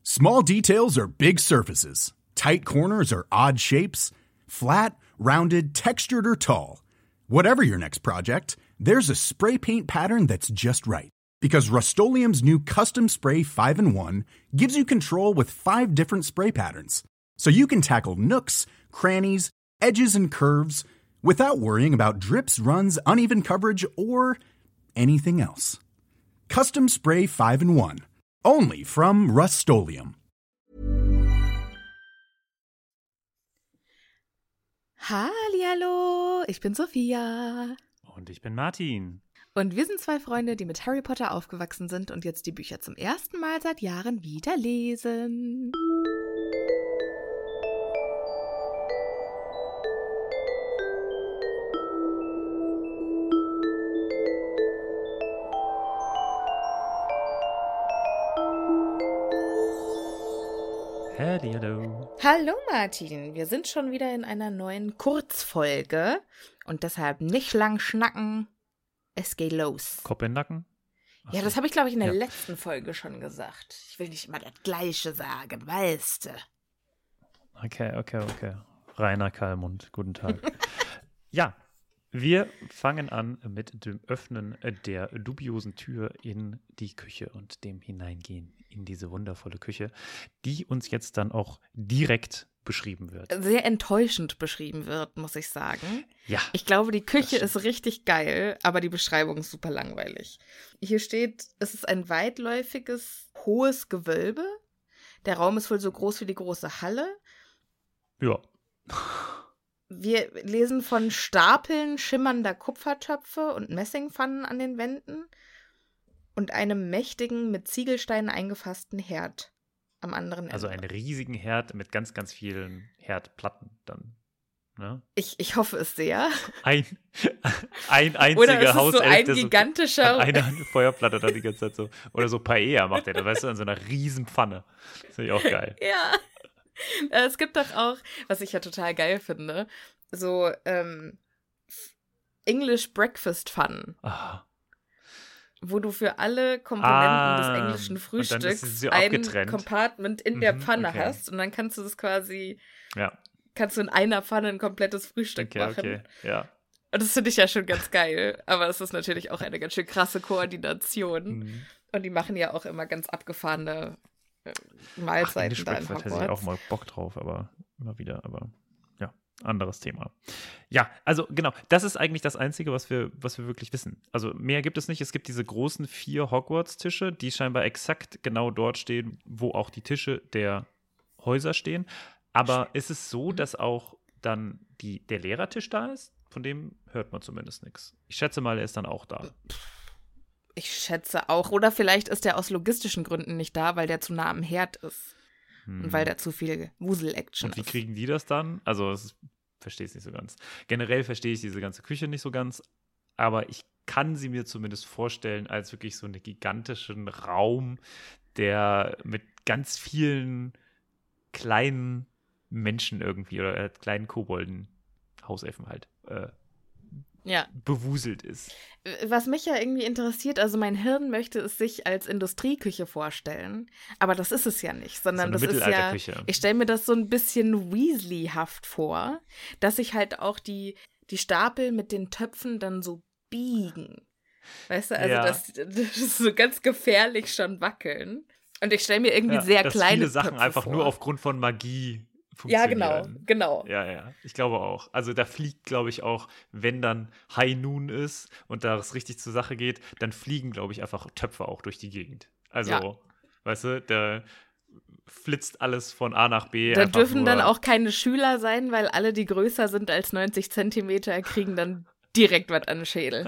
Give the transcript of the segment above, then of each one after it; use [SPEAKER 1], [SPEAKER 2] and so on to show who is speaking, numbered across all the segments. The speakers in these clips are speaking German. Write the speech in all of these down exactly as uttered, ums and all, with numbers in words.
[SPEAKER 1] Small details are big surfaces. Tight corners are odd shapes. Flat, rounded, textured, or tall. Whatever your next project, there's a spray paint pattern that's just right. Because Rust-Oleum's new Custom Spray five in one gives you control with five different spray patterns. So you can tackle nooks, crannies, edges, and curves without worrying about drips, runs, uneven coverage, or anything else. Custom Spray five in one. Only from Rust-Oleum.
[SPEAKER 2] Hallihallo, ich bin Sophia.
[SPEAKER 3] Und ich bin Martin.
[SPEAKER 2] Und wir sind zwei Freunde, die mit Harry Potter aufgewachsen sind und jetzt die Bücher zum ersten Mal seit Jahren wieder lesen.
[SPEAKER 3] Hallihallo.
[SPEAKER 2] Hallo Martin, wir sind schon wieder in einer neuen Kurzfolge und deshalb nicht lang schnacken, es geht los.
[SPEAKER 3] Kopf in den Nacken? Ach
[SPEAKER 2] Ja,
[SPEAKER 3] so.
[SPEAKER 2] das habe ich, glaube ich, in der
[SPEAKER 3] Ja.
[SPEAKER 2] letzten Folge schon gesagt. Ich will nicht immer das Gleiche sagen, weißt du.
[SPEAKER 3] Okay, okay, okay. Rainer Kallmund, guten Tag. Ja, wir fangen an mit dem Öffnen der dubiosen Tür in die Küche und dem Hineingehen in diese wundervolle Küche, die uns jetzt dann auch direkt beschrieben wird.
[SPEAKER 2] Sehr enttäuschend beschrieben wird, muss ich sagen.
[SPEAKER 3] Ja.
[SPEAKER 2] Ich glaube, die Küche
[SPEAKER 3] Das
[SPEAKER 2] ist richtig geil, aber die Beschreibung ist super langweilig. Hier steht, es ist ein weitläufiges, hohes Gewölbe. Der Raum ist wohl so groß wie die große Halle.
[SPEAKER 3] Ja.
[SPEAKER 2] Wir lesen von Stapeln schimmernder Kupfertöpfe und Messingpfannen an den Wänden und einem mächtigen, mit Ziegelsteinen eingefassten Herd am anderen Ende.
[SPEAKER 3] Also einen riesigen Herd mit ganz, ganz vielen Herdplatten dann. Ne?
[SPEAKER 2] Ich, ich hoffe es sehr.
[SPEAKER 3] Ein, ein einziger
[SPEAKER 2] Oder ist es so
[SPEAKER 3] Hauself,
[SPEAKER 2] ein
[SPEAKER 3] der
[SPEAKER 2] gigantischer...
[SPEAKER 3] so an einer Feuerplatte dann die ganze Zeit so. Oder so Paella macht er, da weißt du, an so einer riesen Pfanne. Das finde ich auch geil.
[SPEAKER 2] Ja. Es gibt doch auch, was ich ja total geil finde, so ähm, English Breakfast Pfannen,
[SPEAKER 3] Ah.
[SPEAKER 2] wo du für alle Komponenten
[SPEAKER 3] Ah,
[SPEAKER 2] des englischen
[SPEAKER 3] und dann ist
[SPEAKER 2] Frühstücks
[SPEAKER 3] sie so
[SPEAKER 2] ein
[SPEAKER 3] abgetrennt.
[SPEAKER 2] Compartment in der
[SPEAKER 3] Mhm,
[SPEAKER 2] Pfanne
[SPEAKER 3] okay.
[SPEAKER 2] hast und dann kannst du das quasi,
[SPEAKER 3] Ja,
[SPEAKER 2] kannst du in einer Pfanne ein komplettes Frühstück
[SPEAKER 3] okay,
[SPEAKER 2] machen.
[SPEAKER 3] okay. Ja.
[SPEAKER 2] Und das finde ich ja schon ganz geil, aber es ist natürlich auch eine ganz schön krasse Koordination.
[SPEAKER 3] Mhm.
[SPEAKER 2] Und die machen ja auch immer ganz abgefahrene äh,
[SPEAKER 3] Ach,
[SPEAKER 2] Mahlzeiten
[SPEAKER 3] English
[SPEAKER 2] da in
[SPEAKER 3] Breakfast hätte ich
[SPEAKER 2] Hogwarts.
[SPEAKER 3] auch mal Bock drauf, aber immer wieder, aber ja, anderes Thema. Ja, also genau, das ist eigentlich das Einzige, was wir, was wir wirklich wissen. Also mehr gibt es nicht. Es gibt diese großen vier Hogwarts-Tische, die scheinbar exakt genau dort stehen, wo auch die Tische der Häuser stehen. Aber ist es so, dass auch dann die, der Lehrertisch da ist? Von dem hört man zumindest nichts. Ich schätze mal, er ist dann auch da.
[SPEAKER 2] Ich schätze auch. Oder vielleicht ist der aus logistischen Gründen nicht da, weil der zu nah am Herd ist. Und weil da zu viel Wusel-Action
[SPEAKER 3] Und wie
[SPEAKER 2] ist.
[SPEAKER 3] kriegen die das dann? Also, ich verstehe es nicht so ganz. Generell verstehe ich diese ganze Küche nicht so ganz, aber ich kann sie mir zumindest vorstellen als wirklich so einen gigantischen Raum, der mit ganz vielen kleinen Menschen irgendwie oder äh, kleinen Kobolden, Hauselfen halt, äh,
[SPEAKER 2] Ja.
[SPEAKER 3] bewuselt ist.
[SPEAKER 2] Was mich ja irgendwie interessiert, also mein Hirn möchte es sich als Industrieküche vorstellen, aber das ist es ja nicht, sondern
[SPEAKER 3] So
[SPEAKER 2] das
[SPEAKER 3] eine
[SPEAKER 2] ist ja,
[SPEAKER 3] Mittelalterküche.
[SPEAKER 2] ich stelle mir das so ein bisschen Weasley-haft vor, dass sich halt auch die, die Stapel mit den Töpfen dann so biegen. Weißt du, also
[SPEAKER 3] Ja.
[SPEAKER 2] dass das so ganz gefährlich schon wackeln. Und ich stelle mir irgendwie
[SPEAKER 3] Ja,
[SPEAKER 2] sehr
[SPEAKER 3] dass
[SPEAKER 2] kleine
[SPEAKER 3] viele Sachen
[SPEAKER 2] Töpfe
[SPEAKER 3] einfach
[SPEAKER 2] vor.
[SPEAKER 3] nur aufgrund von Magie
[SPEAKER 2] Ja,
[SPEAKER 3] funktionieren.
[SPEAKER 2] genau, genau.
[SPEAKER 3] Ja, ja, ich glaube auch. Also da fliegt, glaube ich, auch, wenn dann High Noon ist und da es richtig zur Sache geht, dann fliegen, glaube ich, einfach Töpfe auch durch die Gegend. Also,
[SPEAKER 2] Ja.
[SPEAKER 3] weißt du, da flitzt alles von A nach B.
[SPEAKER 2] Da
[SPEAKER 3] einfach
[SPEAKER 2] dürfen
[SPEAKER 3] nur,
[SPEAKER 2] dann auch keine Schüler sein, weil alle, die größer sind als neunzig Zentimeter, kriegen dann direkt was an den Schädel.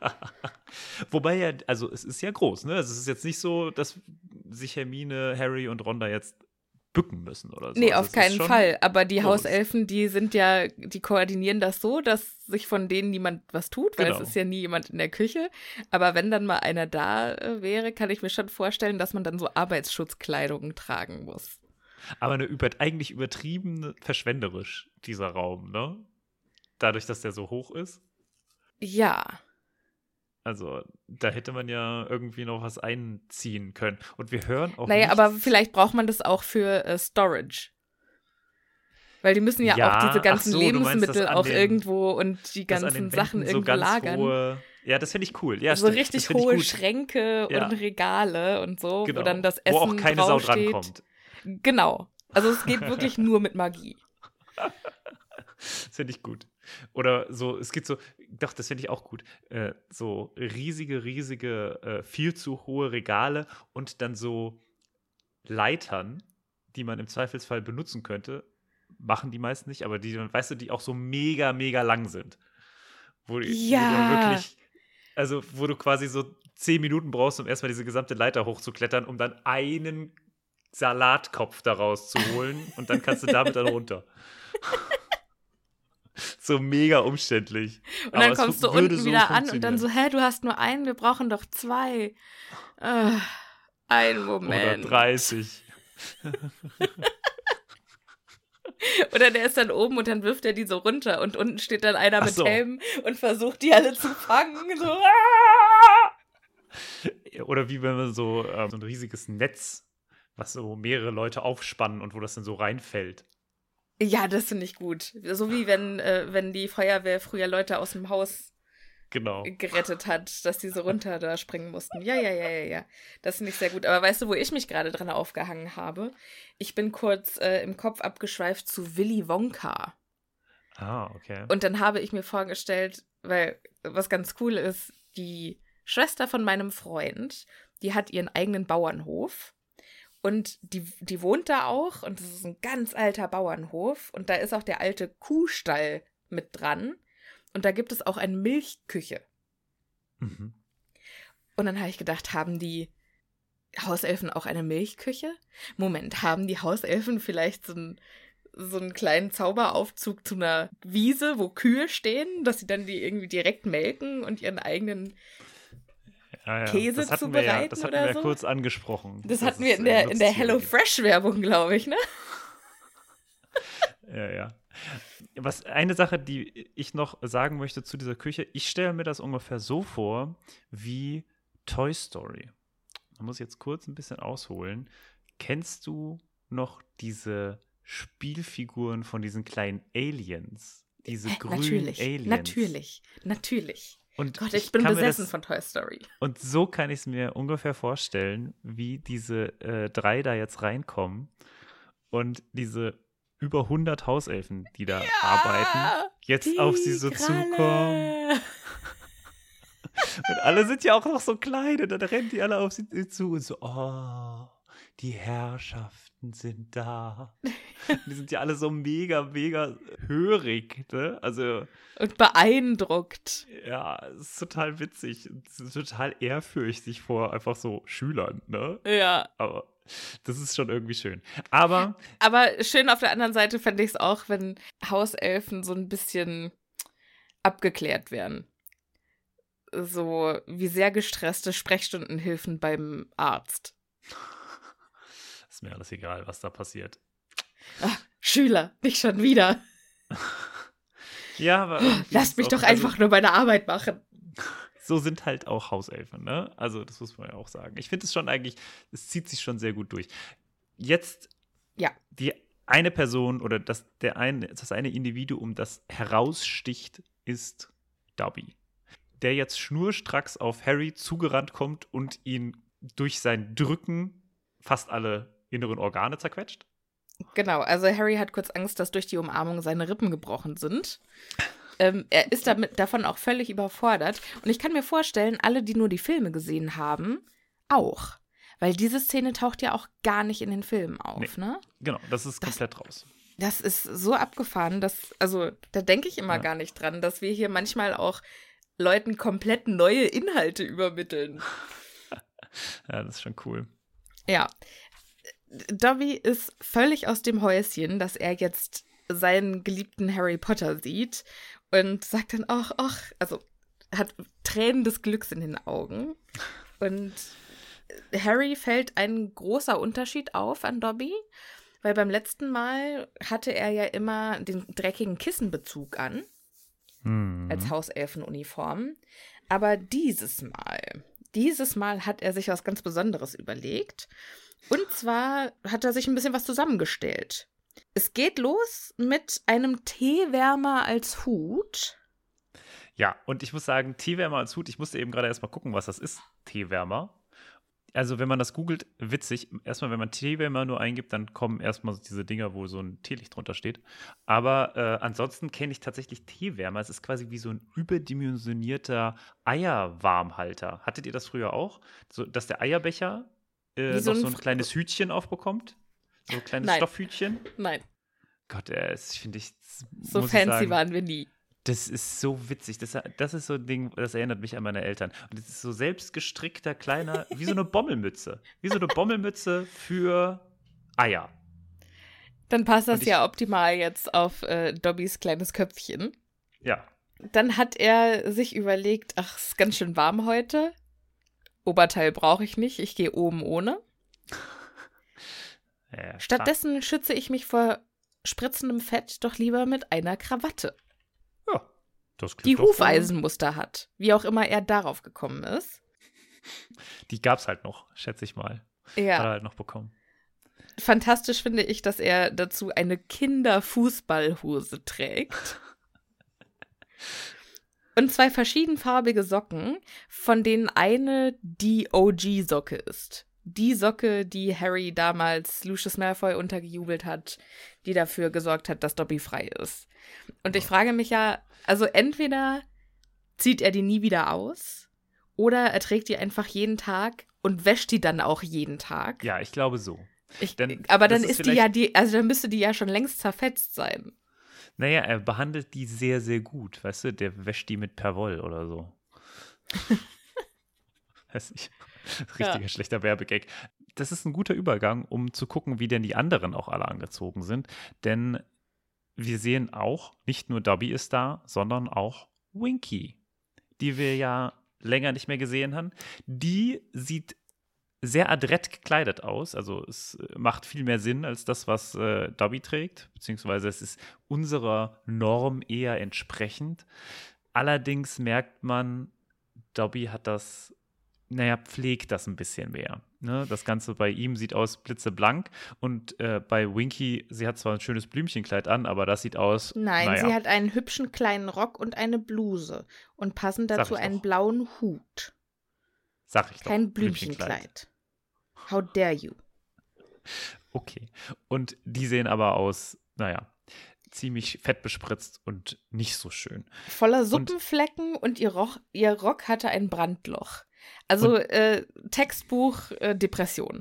[SPEAKER 3] Wobei ja, also es ist ja groß, ne? Also es ist jetzt nicht so, dass sich Hermine, Harry und Ron da jetzt bücken müssen oder so.
[SPEAKER 2] Nee,
[SPEAKER 3] also
[SPEAKER 2] auf
[SPEAKER 3] es ist
[SPEAKER 2] keinen
[SPEAKER 3] schon
[SPEAKER 2] Fall. Aber die
[SPEAKER 3] groß.
[SPEAKER 2] Hauselfen, die sind ja, die koordinieren das so, dass sich von denen niemand was tut, weil
[SPEAKER 3] Genau.
[SPEAKER 2] es ist ja nie jemand in der Küche. Aber wenn dann mal einer da äh, wäre, kann ich mir schon vorstellen, dass man dann so Arbeitsschutzkleidung tragen muss.
[SPEAKER 3] Aber eine über, eigentlich übertrieben verschwenderisch, dieser Raum, ne? Dadurch, dass der so hoch ist.
[SPEAKER 2] Ja.
[SPEAKER 3] Also, da hätte man ja irgendwie noch was einziehen können. Und wir hören auch
[SPEAKER 2] Naja,
[SPEAKER 3] nichts.
[SPEAKER 2] aber vielleicht braucht man das auch für äh, Storage. Weil die müssen ja,
[SPEAKER 3] Ja,
[SPEAKER 2] auch diese
[SPEAKER 3] ach
[SPEAKER 2] ganzen
[SPEAKER 3] so, du meinst,
[SPEAKER 2] Lebensmittel
[SPEAKER 3] dass an
[SPEAKER 2] auch
[SPEAKER 3] den-
[SPEAKER 2] irgendwo und die
[SPEAKER 3] dass an
[SPEAKER 2] ganzen
[SPEAKER 3] den
[SPEAKER 2] Sachen
[SPEAKER 3] Wänden so
[SPEAKER 2] irgendwo
[SPEAKER 3] ganz
[SPEAKER 2] lagern.
[SPEAKER 3] hohe, ja, das finde ich cool. Ja,
[SPEAKER 2] so
[SPEAKER 3] stimmt,
[SPEAKER 2] richtig
[SPEAKER 3] das find ich
[SPEAKER 2] hohe
[SPEAKER 3] gut.
[SPEAKER 2] Schränke
[SPEAKER 3] Ja.
[SPEAKER 2] und Regale und so,
[SPEAKER 3] Genau.
[SPEAKER 2] wo dann das Essen
[SPEAKER 3] Wo auch keine Sau
[SPEAKER 2] draufsteht.
[SPEAKER 3] drankommt.
[SPEAKER 2] Genau. Also es geht wirklich nur mit Magie.
[SPEAKER 3] Das finde ich gut. Oder so, es gibt so, doch, das finde ich auch gut, äh, so riesige, riesige, äh, viel zu hohe Regale und dann so Leitern, die man im Zweifelsfall benutzen könnte, machen die meisten nicht, aber die, weißt du, die auch so mega, mega lang sind. Wo, die-
[SPEAKER 2] Ja.
[SPEAKER 3] wo du wirklich, also wo du quasi so zehn Minuten brauchst, um erstmal diese gesamte Leiter hochzuklettern, um dann einen Salatkopf daraus zu holen und dann kannst du damit dann runter. So mega umständlich.
[SPEAKER 2] Und
[SPEAKER 3] Aber
[SPEAKER 2] dann
[SPEAKER 3] es
[SPEAKER 2] kommst du
[SPEAKER 3] würde
[SPEAKER 2] unten
[SPEAKER 3] so
[SPEAKER 2] wieder an und dann
[SPEAKER 3] funktionieren.
[SPEAKER 2] so, hä, du hast nur einen, wir brauchen doch zwei. Äh, ein
[SPEAKER 3] Oder
[SPEAKER 2] Moment.
[SPEAKER 3] dreißig.
[SPEAKER 2] Oder der ist dann oben und dann wirft er die so runter und unten steht dann einer
[SPEAKER 3] Ach
[SPEAKER 2] mit
[SPEAKER 3] so.
[SPEAKER 2] Helm und versucht die alle zu fangen. So, ah!
[SPEAKER 3] Oder wie wenn man so, ähm, so ein riesiges Netz, was so mehrere Leute aufspannen und wo das dann so reinfällt.
[SPEAKER 2] Ja, das finde ich gut. So wie wenn, äh, wenn die Feuerwehr früher Leute aus dem Haus
[SPEAKER 3] Genau.
[SPEAKER 2] gerettet hat, dass die so runter da springen mussten. Ja, ja, ja, ja, ja. Das finde ich sehr gut. Aber weißt du, wo ich mich gerade dran aufgehangen habe? Ich bin kurz äh, im Kopf abgeschweift zu Willy Wonka.
[SPEAKER 3] Ah, okay.
[SPEAKER 2] Und dann habe ich mir vorgestellt, weil was ganz cool ist, die Schwester von meinem Freund, die hat ihren eigenen Bauernhof. Und die, die wohnt da auch und das ist ein ganz alter Bauernhof und da ist auch der alte Kuhstall mit dran und da gibt es auch eine Milchküche.
[SPEAKER 3] Mhm.
[SPEAKER 2] Und dann habe ich gedacht, haben die Hauselfen auch eine Milchküche? Moment, haben die Hauselfen vielleicht so einen, so einen kleinen Zauberaufzug zu einer Wiese, wo Kühe stehen, dass sie dann die irgendwie direkt melken und ihren eigenen...
[SPEAKER 3] Ja, ja.
[SPEAKER 2] Käse
[SPEAKER 3] das hatten wir ja,
[SPEAKER 2] zubereiten
[SPEAKER 3] das hatten
[SPEAKER 2] oder
[SPEAKER 3] wir ja
[SPEAKER 2] so?
[SPEAKER 3] kurz angesprochen.
[SPEAKER 2] Das
[SPEAKER 3] dass
[SPEAKER 2] hatten wir
[SPEAKER 3] es,
[SPEAKER 2] in
[SPEAKER 3] äh,
[SPEAKER 2] der, in der
[SPEAKER 3] Nutztiere gibt.
[SPEAKER 2] HelloFresh-Werbung, glaube ich, ne?
[SPEAKER 3] Ja, ja. Was eine Sache, die ich noch sagen möchte zu dieser Küche, ich stelle mir das ungefähr so vor wie Toy Story. Da muss ich jetzt kurz ein bisschen ausholen. Kennst du noch diese Spielfiguren von diesen kleinen Aliens? Diese
[SPEAKER 2] Hä,
[SPEAKER 3] grünen
[SPEAKER 2] natürlich,
[SPEAKER 3] Aliens.
[SPEAKER 2] natürlich, natürlich.
[SPEAKER 3] Und
[SPEAKER 2] Gott, ich bin
[SPEAKER 3] kann mir
[SPEAKER 2] besessen
[SPEAKER 3] das,
[SPEAKER 2] von Toy Story.
[SPEAKER 3] Und so kann ich es mir ungefähr vorstellen, wie diese äh, drei da jetzt reinkommen und diese über hundert Hauselfen, die da arbeiten, jetzt
[SPEAKER 2] Die
[SPEAKER 3] auf sie so
[SPEAKER 2] Kralle.
[SPEAKER 3] zukommen. Und alle sind ja auch noch so klein und dann rennen die alle auf sie zu und so, oh, die Herrschaften sind da. Die sind ja alle so mega, mega hörig, ne? Also,
[SPEAKER 2] Und beeindruckt.
[SPEAKER 3] ja, es ist total witzig. Es ist total ehrfürchtig vor einfach so Schülern, ne?
[SPEAKER 2] Ja.
[SPEAKER 3] Aber das ist schon irgendwie schön. Aber,
[SPEAKER 2] Aber schön auf der anderen Seite fände ich es auch, wenn Hauselfen so ein bisschen abgeklärt werden. So wie sehr gestresste Sprechstundenhilfen beim Arzt.
[SPEAKER 3] ist mir alles egal, was da passiert.
[SPEAKER 2] Ach, Schüler, nicht schon wieder.
[SPEAKER 3] Ja, aber irgendwie
[SPEAKER 2] Lasst
[SPEAKER 3] ist
[SPEAKER 2] mich
[SPEAKER 3] auch-
[SPEAKER 2] doch
[SPEAKER 3] also,
[SPEAKER 2] einfach nur meine Arbeit machen.
[SPEAKER 3] So sind halt auch Hauselfen, ne? Also, das muss man ja auch sagen. Ich finde es schon eigentlich, es zieht sich schon sehr gut durch. Jetzt,
[SPEAKER 2] Ja.
[SPEAKER 3] die eine Person oder das, der eine, das eine Individuum, das heraussticht, ist Dobby. Der jetzt schnurstracks auf Harry zugerannt kommt und ihn durch sein Drücken fast alle inneren Organe zerquetscht.
[SPEAKER 2] Genau, also Harry hat kurz Angst, dass durch die Umarmung seine Rippen gebrochen sind. Ähm, er ist damit, davon auch völlig überfordert. Und ich kann mir vorstellen, alle, die nur die Filme gesehen haben, auch. Weil diese Szene taucht ja auch gar nicht in den Filmen auf,
[SPEAKER 3] Nee.
[SPEAKER 2] ne?
[SPEAKER 3] Genau, das ist
[SPEAKER 2] Das-
[SPEAKER 3] komplett raus.
[SPEAKER 2] Das ist so abgefahren, dass, also da denke ich immer
[SPEAKER 3] Ja.
[SPEAKER 2] gar nicht dran, dass wir hier manchmal auch Leuten komplett neue Inhalte übermitteln.
[SPEAKER 3] Ja, das ist schon cool.
[SPEAKER 2] Ja. Dobby ist völlig aus dem Häuschen, dass er jetzt seinen geliebten Harry Potter sieht und sagt dann auch, ach, also hat Tränen des Glücks in den Augen. Und Harry fällt ein großer Unterschied auf an Dobby, weil beim letzten Mal hatte er ja immer den dreckigen Kissenbezug an,
[SPEAKER 3] Mhm.
[SPEAKER 2] als Hauselfenuniform. Aber dieses Mal, dieses Mal hat er sich was ganz Besonderes überlegt. Und zwar hat er sich ein bisschen was zusammengestellt. Es geht los mit einem Teewärmer als Hut.
[SPEAKER 3] Ja, und ich muss sagen, Teewärmer als Hut, ich musste eben gerade erstmal gucken, was das ist, Teewärmer. Also wenn man das googelt, witzig, erstmal wenn man Teewärmer nur eingibt, dann kommen erstmal so diese Dinger, wo so ein Teelicht drunter steht. Aber äh, ansonsten kenne ich tatsächlich Teewärmer. Es ist quasi wie so ein überdimensionierter Eierwarmhalter. Hattet ihr das früher auch? So, dass der Eierbecher äh,
[SPEAKER 2] so
[SPEAKER 3] noch
[SPEAKER 2] ein
[SPEAKER 3] so ein
[SPEAKER 2] Fr-
[SPEAKER 3] kleines Hütchen aufbekommt? So ein kleines
[SPEAKER 2] Nein.
[SPEAKER 3] Stoffhütchen?
[SPEAKER 2] Nein,
[SPEAKER 3] Gott, äh, das finde ich,
[SPEAKER 2] so
[SPEAKER 3] muss ich
[SPEAKER 2] fancy
[SPEAKER 3] sagen,
[SPEAKER 2] waren wir nie.
[SPEAKER 3] das ist so witzig. Das, das ist so ein Ding, das erinnert mich an meine Eltern. Und es ist so selbstgestrickter, kleiner, wie so eine Bommelmütze. Wie so eine Bommelmütze für Eier.
[SPEAKER 2] Dann passt das
[SPEAKER 3] Und ich-
[SPEAKER 2] ja optimal jetzt auf äh, Dobbys kleines Köpfchen.
[SPEAKER 3] Ja.
[SPEAKER 2] Dann hat er sich überlegt, ach, es ist ganz schön warm heute. Oberteil brauche ich nicht, ich gehe oben ohne.
[SPEAKER 3] ja
[SPEAKER 2] Stattdessen schütze ich mich vor spritzendem Fett doch lieber mit einer Krawatte,
[SPEAKER 3] Ja, das klingt
[SPEAKER 2] die
[SPEAKER 3] doch wohl-
[SPEAKER 2] Hufeisenmuster hat. Wie auch immer er darauf gekommen ist.
[SPEAKER 3] Die gab's halt noch, schätze ich mal. Hat er
[SPEAKER 2] Ja,
[SPEAKER 3] halt noch bekommen.
[SPEAKER 2] fantastisch finde ich, dass er dazu eine Kinderfußballhose trägt. Und zwei verschiedenfarbige Socken, von denen eine die O G-Socke ist. Die Socke, die Harry damals Lucius Malfoy untergejubelt hat, die dafür gesorgt hat, dass Dobby frei ist. Und ich frage mich ja, also entweder zieht er die nie wieder aus oder er trägt die einfach jeden Tag und wäscht die dann auch jeden Tag.
[SPEAKER 3] Ja, ich glaube so.
[SPEAKER 2] Ich,
[SPEAKER 3] Denn
[SPEAKER 2] aber
[SPEAKER 3] das
[SPEAKER 2] dann
[SPEAKER 3] ist
[SPEAKER 2] ist die ja die, also dann müsste die ja schon längst zerfetzt sein.
[SPEAKER 3] Naja, er behandelt die sehr, sehr gut. Weißt du, der wäscht die mit Perwoll oder so. Weiß nicht. Richtiger
[SPEAKER 2] Ja.
[SPEAKER 3] schlechter Werbegag. Das ist ein guter Übergang, um zu gucken, wie denn die anderen auch alle angezogen sind. Denn wir sehen auch, nicht nur Dobby ist da, sondern auch Winky, die wir ja länger nicht mehr gesehen haben. Die sieht sehr adrett gekleidet aus. Also es macht viel mehr Sinn als das, was äh, Dobby trägt. Beziehungsweise es ist unserer Norm eher entsprechend. Allerdings merkt man, Dobby hat das, naja, pflegt das ein bisschen mehr. Ne? Das Ganze bei ihm sieht aus blitzeblank und äh, bei Winky, sie hat zwar ein schönes Blümchenkleid an, aber das sieht aus,
[SPEAKER 2] Nein,
[SPEAKER 3] naja,
[SPEAKER 2] sie hat einen hübschen kleinen Rock und eine Bluse und passend
[SPEAKER 3] Sag
[SPEAKER 2] dazu
[SPEAKER 3] ich
[SPEAKER 2] einen
[SPEAKER 3] doch.
[SPEAKER 2] blauen Hut.
[SPEAKER 3] sag ich doch.
[SPEAKER 2] Kein Blümchenkleid. How dare you?
[SPEAKER 3] Okay. Und die sehen aber aus, naja, ziemlich fett bespritzt und nicht so schön.
[SPEAKER 2] Voller Suppenflecken und, ihr, Roch, ihr Rock hatte ein Brandloch. Also äh, Textbuch äh, Depression.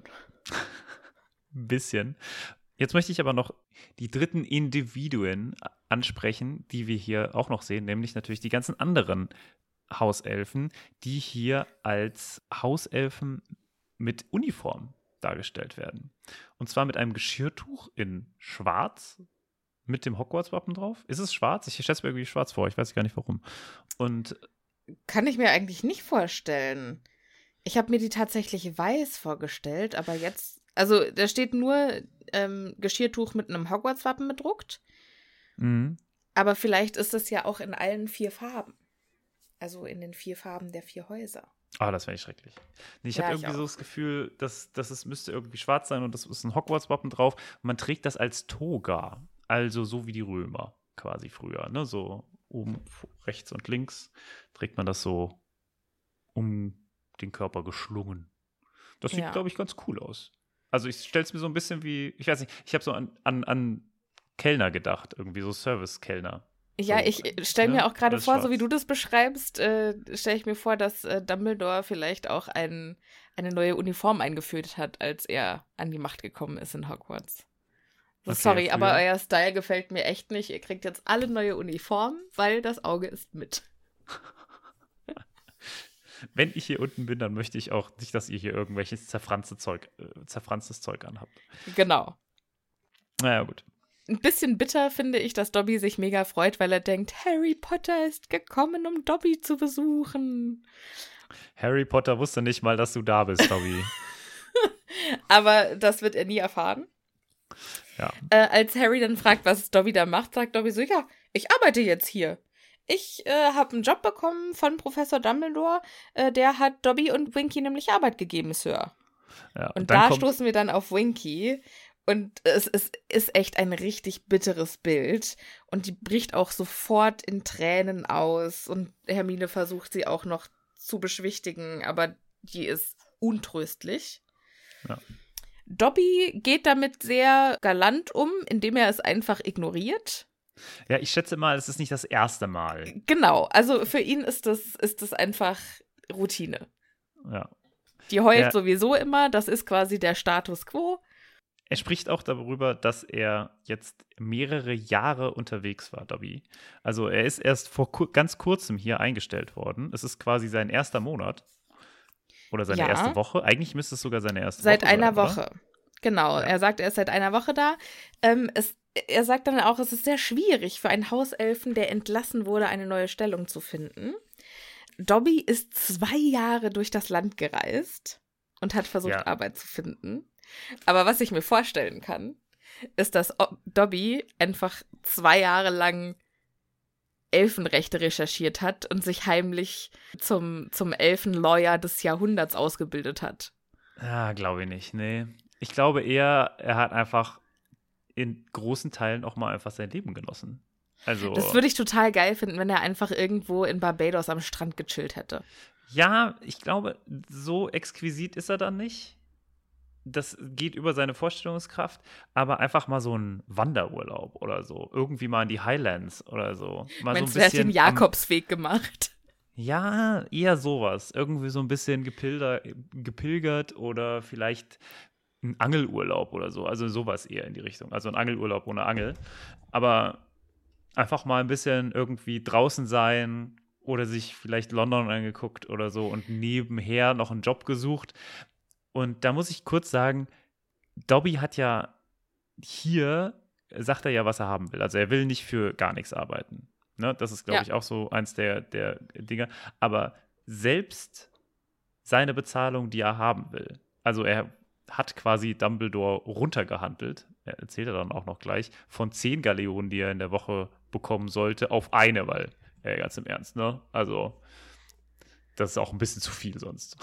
[SPEAKER 3] Ein bisschen. Jetzt möchte ich aber noch die dritten Individuen ansprechen, die wir hier auch noch sehen, nämlich natürlich die ganzen anderen Hauselfen, die hier als Hauselfen mit Uniform dargestellt werden. Und zwar mit einem Geschirrtuch in schwarz mit dem Hogwarts-Wappen drauf. Ist es schwarz? Ich schätze mir irgendwie schwarz vor, ich weiß gar nicht warum. Und
[SPEAKER 2] Kann ich mir eigentlich nicht vorstellen. Ich habe mir die tatsächlich weiß vorgestellt, aber jetzt, also da steht nur ähm, Geschirrtuch mit einem Hogwarts-Wappen bedruckt,
[SPEAKER 3] mh,
[SPEAKER 2] aber vielleicht ist es ja auch in allen vier Farben. Also in den vier Farben der vier Häuser.
[SPEAKER 3] Ah, das wäre schrecklich. Nee, ich
[SPEAKER 2] Ja,
[SPEAKER 3] habe
[SPEAKER 2] ich
[SPEAKER 3] irgendwie so
[SPEAKER 2] auch.
[SPEAKER 3] das Gefühl, dass, dass es müsste irgendwie schwarz sein und das ist ein Hogwarts-Wappen drauf. Und man trägt das als Toga. Also so wie die Römer quasi früher. Ne? So oben f- rechts und links trägt man das so um den Körper geschlungen. Das sieht,
[SPEAKER 2] Ja.
[SPEAKER 3] glaube ich, ganz cool aus. Also ich stelle es mir so ein bisschen wie, ich weiß nicht, ich habe so an, an, an Kellner gedacht, irgendwie so Service-Kellner.
[SPEAKER 2] Ja,
[SPEAKER 3] So,
[SPEAKER 2] ich stelle
[SPEAKER 3] ne?
[SPEAKER 2] mir auch gerade
[SPEAKER 3] Alles
[SPEAKER 2] vor, so wie
[SPEAKER 3] schwarz.
[SPEAKER 2] du das beschreibst, äh, stelle ich mir vor, dass äh, Dumbledore vielleicht auch ein, eine neue Uniform eingeführt hat, als er an die Macht gekommen ist in Hogwarts. So,
[SPEAKER 3] Okay,
[SPEAKER 2] sorry,
[SPEAKER 3] früher-
[SPEAKER 2] aber euer Style gefällt mir echt nicht. Ihr kriegt jetzt alle neue Uniformen, weil das Auge ist mit.
[SPEAKER 3] Wenn ich hier unten bin, dann möchte ich auch nicht, dass ihr hier irgendwelches zerfranste Zeug, äh, zerfranstes Zeug anhabt.
[SPEAKER 2] Genau.
[SPEAKER 3] Naja, gut.
[SPEAKER 2] Ein bisschen bitter finde ich, dass Dobby sich mega freut, weil er denkt, Harry Potter ist gekommen, um Dobby zu besuchen.
[SPEAKER 3] Harry Potter wusste nicht mal, dass du da bist, Dobby.
[SPEAKER 2] Aber das wird er nie erfahren.
[SPEAKER 3] Ja.
[SPEAKER 2] Äh, als Harry dann fragt, was Dobby da macht, sagt Dobby so, ja, ich arbeite jetzt hier. Ich äh, habe einen Job bekommen von Professor Dumbledore. Äh, der hat Dobby und Winky nämlich Arbeit gegeben, Sir.
[SPEAKER 3] Ja,
[SPEAKER 2] und
[SPEAKER 3] und dann
[SPEAKER 2] da
[SPEAKER 3] kommt,
[SPEAKER 2] stoßen wir dann auf Winky. Und es ist, ist echt ein richtig bitteres Bild. Und die bricht auch sofort in Tränen aus. Und Hermine versucht sie auch noch zu beschwichtigen, aber die ist untröstlich.
[SPEAKER 3] Ja.
[SPEAKER 2] Dobby geht damit sehr galant um, indem er es einfach ignoriert.
[SPEAKER 3] Ja, ich schätze mal, es ist nicht das erste Mal.
[SPEAKER 2] Genau, also für ihn ist das, ist das einfach Routine.
[SPEAKER 3] Ja.
[SPEAKER 2] Die heult
[SPEAKER 3] Er,
[SPEAKER 2] sowieso immer, das ist quasi der Status quo.
[SPEAKER 3] er spricht auch darüber, dass er jetzt mehrere Jahre unterwegs war, Dobby. Also er ist erst vor ku- ganz kurzem hier eingestellt worden. Es ist quasi sein erster Monat. Oder seine
[SPEAKER 2] Ja.
[SPEAKER 3] erste Woche. Eigentlich müsste es sogar seine erste
[SPEAKER 2] Seit
[SPEAKER 3] Woche sein,
[SPEAKER 2] einer
[SPEAKER 3] oder?
[SPEAKER 2] Woche. Genau,
[SPEAKER 3] Ja.
[SPEAKER 2] er sagt, er ist seit einer Woche da. Ähm, es, er sagt dann auch, es ist sehr schwierig für einen Hauselfen, der entlassen wurde, eine neue Stellung zu finden. Dobby ist zwei Jahre durch das Land gereist und hat versucht,
[SPEAKER 3] Ja.
[SPEAKER 2] Arbeit zu finden. Aber was ich mir vorstellen kann, ist, dass O- Dobby einfach zwei Jahre lang Elfenrechte recherchiert hat und sich heimlich zum, zum Elfenlawyer des Jahrhunderts ausgebildet hat.
[SPEAKER 3] Ja, glaube ich nicht, nee. Ich glaube eher, er hat einfach in großen Teilen auch mal einfach sein Leben genossen. Also,
[SPEAKER 2] Das würde ich total geil finden, wenn er einfach irgendwo in Barbados am Strand gechillt hätte.
[SPEAKER 3] ja, ich glaube, so exquisit ist er dann nicht. Das geht über seine Vorstellungskraft, aber einfach mal so ein Wanderurlaub oder so. Irgendwie mal in die Highlands oder so. Mal
[SPEAKER 2] Meinst
[SPEAKER 3] so
[SPEAKER 2] du,
[SPEAKER 3] ein
[SPEAKER 2] er hat den
[SPEAKER 3] bisschen.
[SPEAKER 2] Jakobsweg gemacht?
[SPEAKER 3] Am, ja, eher sowas. Irgendwie so ein bisschen gepilder, gepilgert oder vielleicht ein Angelurlaub oder so. Also sowas eher in die Richtung. Also ein Angelurlaub ohne Angel. Aber einfach mal ein bisschen irgendwie draußen sein oder sich vielleicht London angeguckt oder so und nebenher noch einen Job gesucht. Und da muss ich kurz sagen, Dobby hat ja hier, sagt er ja, was er haben will. Also er will nicht für gar nichts arbeiten. Ne? Das ist, glaube
[SPEAKER 2] Ja.
[SPEAKER 3] ich, auch so eins der, der Dinge. Aber selbst seine Bezahlung, die er haben will, also er hat quasi Dumbledore runtergehandelt, er erzählt er dann auch noch gleich, von zehn Galeonen, die er in der Woche bekommen sollte, auf eine, weil, ja, ganz im Ernst, ne? Also, das ist auch ein bisschen zu viel sonst.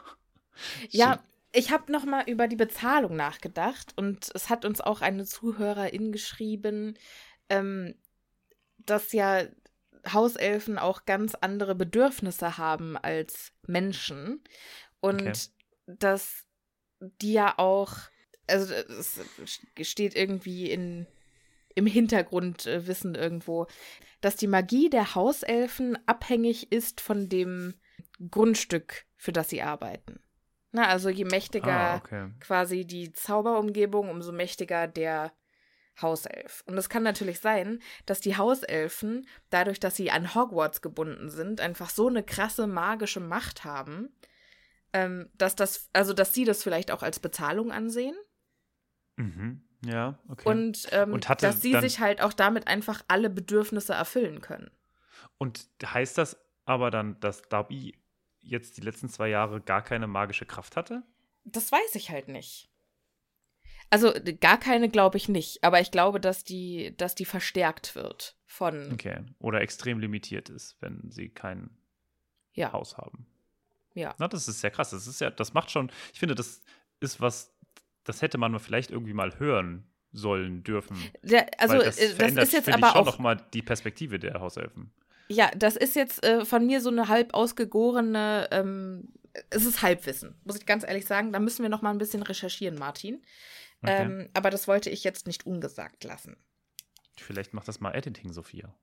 [SPEAKER 2] Ja, ich habe noch mal über die Bezahlung nachgedacht und es hat uns auch eine Zuhörerin geschrieben, ähm, dass ja Hauselfen auch ganz andere Bedürfnisse haben als Menschen und
[SPEAKER 3] Okay.
[SPEAKER 2] dass die ja auch, also es steht irgendwie in, im Hintergrundwissen irgendwo, dass die Magie der Hauselfen abhängig ist von dem Grundstück, für das sie arbeiten. Na, also je mächtiger
[SPEAKER 3] Ah, okay.
[SPEAKER 2] quasi die Zauberumgebung, umso mächtiger der Hauself. Und es kann natürlich sein, dass die Hauselfen, dadurch, dass sie an Hogwarts gebunden sind, einfach so eine krasse magische Macht haben, ähm, dass das, also dass sie das vielleicht auch als Bezahlung ansehen.
[SPEAKER 3] Mhm. Ja, okay.
[SPEAKER 2] Und, ähm,
[SPEAKER 3] Und hatte
[SPEAKER 2] dass sie
[SPEAKER 3] dann-
[SPEAKER 2] sich halt auch damit einfach alle Bedürfnisse erfüllen können.
[SPEAKER 3] Und heißt das aber dann, dass Dobby jetzt die letzten zwei Jahre gar keine magische Kraft hatte?
[SPEAKER 2] Das weiß ich halt nicht. Also gar keine glaube ich nicht, aber ich glaube, dass die, dass die verstärkt wird von,
[SPEAKER 3] Okay. Oder extrem limitiert ist, wenn sie kein
[SPEAKER 2] ja,
[SPEAKER 3] Haus haben.
[SPEAKER 2] ja.
[SPEAKER 3] Na, das ist sehr krass. Das ist ja, das macht schon, ich finde, das ist was, das hätte man vielleicht irgendwie mal hören sollen dürfen.
[SPEAKER 2] Der, also
[SPEAKER 3] Weil das,
[SPEAKER 2] äh, das
[SPEAKER 3] verändert,
[SPEAKER 2] ist jetzt
[SPEAKER 3] finde
[SPEAKER 2] aber
[SPEAKER 3] ich, schon
[SPEAKER 2] auch,
[SPEAKER 3] nochmal die Perspektive der Hauselfen.
[SPEAKER 2] ja, das ist jetzt äh, von mir so eine halb ausgegorene, ähm, es ist Halbwissen, muss ich ganz ehrlich sagen. Da müssen wir noch mal ein bisschen recherchieren, Martin.
[SPEAKER 3] Okay.
[SPEAKER 2] Ähm, aber das wollte ich jetzt nicht ungesagt lassen.
[SPEAKER 3] Vielleicht macht das mal Editing, Sophia.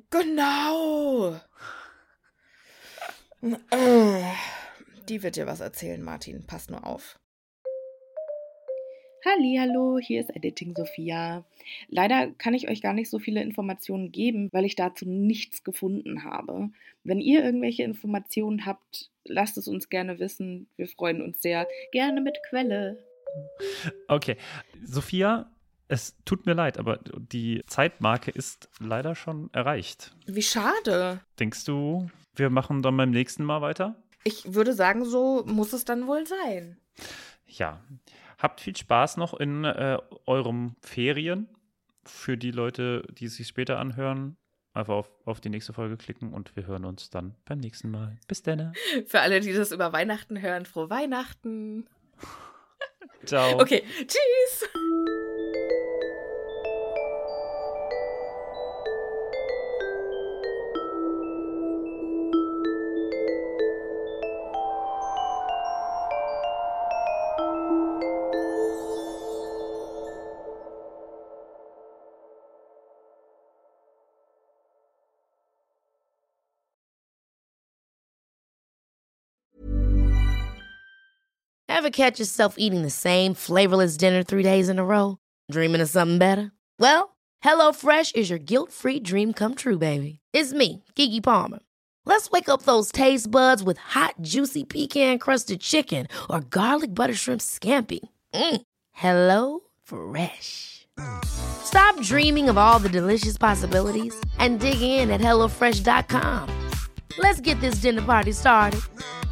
[SPEAKER 2] Genau! Äh, Die wird dir was erzählen, Martin. Pass nur auf.
[SPEAKER 4] Hallihallo, hier ist Editing Sophia. Leider kann ich euch gar nicht so viele Informationen geben, weil ich dazu nichts gefunden habe. Wenn ihr irgendwelche Informationen habt, lasst es uns gerne wissen. Wir freuen uns sehr. Gerne mit Quelle.
[SPEAKER 3] Okay. Sophia, es tut mir leid, aber die Zeitmarke ist leider schon erreicht.
[SPEAKER 2] Wie schade.
[SPEAKER 3] Denkst du, wir machen dann beim nächsten Mal weiter?
[SPEAKER 2] Ich würde sagen, so muss es dann wohl sein.
[SPEAKER 3] Ja. Habt viel Spaß noch in äh, eurem Ferien. Für die Leute, die es sich später anhören, einfach auf, auf die nächste Folge klicken und wir hören uns dann beim nächsten Mal. Bis dann.
[SPEAKER 2] Für alle, die das über Weihnachten hören, frohe Weihnachten.
[SPEAKER 3] Ciao.
[SPEAKER 2] Okay, tschüss.
[SPEAKER 5] Ever catch yourself eating the same flavorless dinner three days in a row? Dreaming of something better? Well, HelloFresh is your guilt-free dream come true, baby. It's me, Keke Palmer. Let's wake up those taste buds with hot, juicy pecan-crusted chicken or garlic butter shrimp scampi. Mm. Hello Fresh. Stop dreaming of all the delicious possibilities and dig in at hello fresh dot com. Let's get this dinner party started.